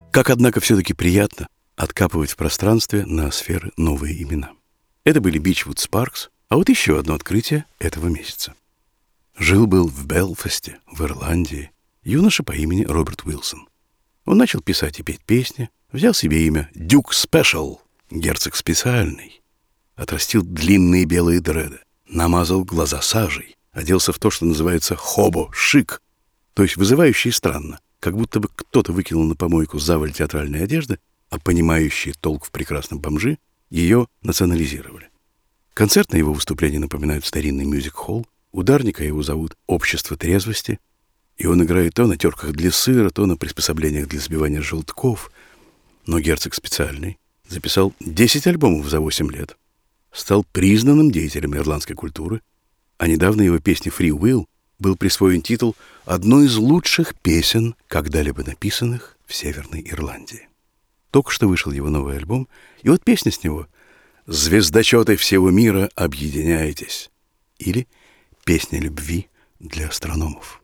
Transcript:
Как, однако, все-таки приятно откапывать в пространстве ноосферы новые имена. Это были Бичвуд Спаркс, а вот еще одно открытие этого месяца. Жил-был в Белфасте, в Ирландии, юноша по имени Роберт Уилсон. Он начал писать и петь песни, взял себе имя Дюк Спешл, герцог специальный, отрастил длинные белые дреды, намазал глаза сажей, оделся в то, что называется хобо-шик, то есть вызывающе и странно, как будто бы кто-то выкинул на помойку заваль театральной одежды, а понимающие толк в прекрасном бомжи ее национализировали. Концертные его выступления напоминают старинный мюзик-холл, ударника его зовут «Общество трезвости», и он играет то на терках для сыра, то на приспособлениях для сбивания желтков. Но герцог специальный записал 10 альбомов за 8 лет, стал признанным деятелем ирландской культуры, а недавно его песне «Free Will» был присвоен титул одной из лучших песен, когда-либо написанных в Северной Ирландии. Только что вышел его новый альбом, и вот песня с него «Звездочеты всего мира, объединяйтесь» или «Песня любви для астрономов».